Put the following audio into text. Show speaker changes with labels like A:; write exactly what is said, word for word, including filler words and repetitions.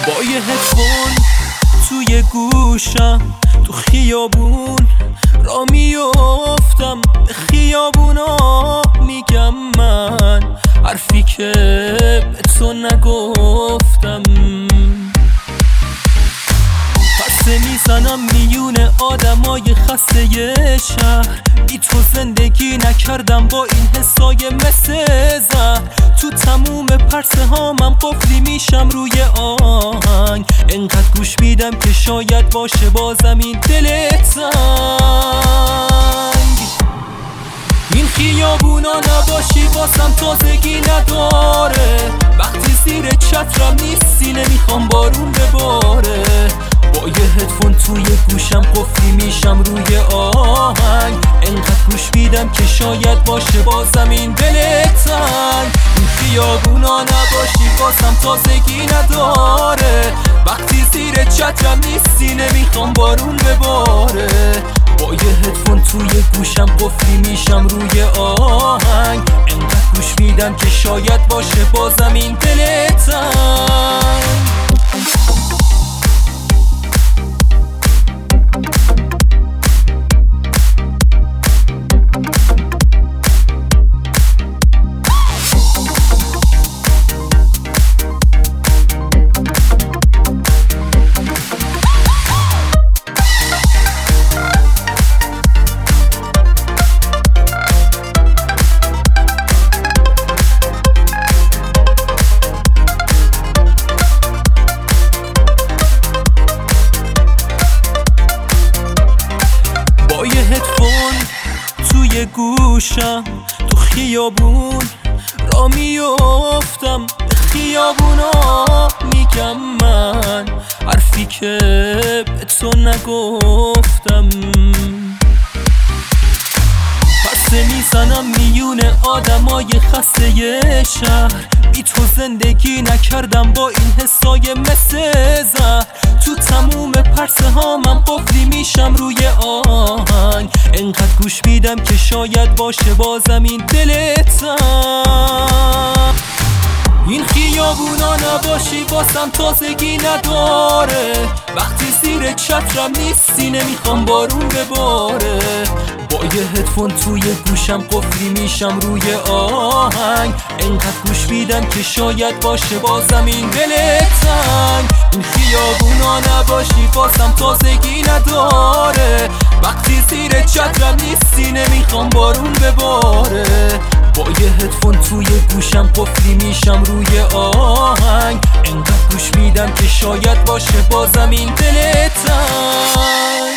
A: با یه هدفون توی گوشم تو خیابون را میافتم، به خیابونا میگم من حرفی که به تو نگفتم. پرسه میزنم میونه آدمای خسته شهر، بی تو زندگی نکردم با این حسای مثل زهر. تو تموم پرسه هامم قفلی میشم روی آهنگ، انقدر گوش میدم که شاید باشه بازم این دل تنگ. این خیابونا نباشی واسم تازگی نداره، وقتی زیر چترم نیستی نمیخوام بارون بباره. با یه هدفون توی گوشم قفلی میشم روی آهنگ، انقدر گوش میدم که شاید باشه بازم این دل تنگ. این خیابونا نباشی واسم تازگی نداره، وقتی زیر چترم نیستی نمیخوام بارون بباره. با یه هدفون توی گوشم قفلی میشم روی آهنگ، انقدر گوش میدم که شاید باشه بازم این دل تنگ. توی گوشم تو خیابون را میافتم، به خیابونا میگم من حرفی که به تو نگفتم. پرسه میزنم میونه آدمای خسته شهر، بی تو زندگی نکردم با این حسای مثل زهر. تو تموم پرسه هامم قفلی میشم روی آهنگ، انقدر گوش میدم که شاید باشه بازم این دل تنگ. این خیابونا نباشی واسم تازگی نداره، وقتی زیر چترم نیستی نمیخوام بارون بباره. با یه هدفون توی گوشم قفلی میشم روی آهنگ، انقدر گوش میدم که شاید باشه بازم این دل تنگ. این خیابونا نباشی واسم تازگی نداره، وقتی زیر چترم نیستی نمیخوام بارون بباره. با یه هدفون توی گوشم قفلی میشم روی آهنگ، انقدر گوش میدم که شاید باشه بازم این دل تنگ.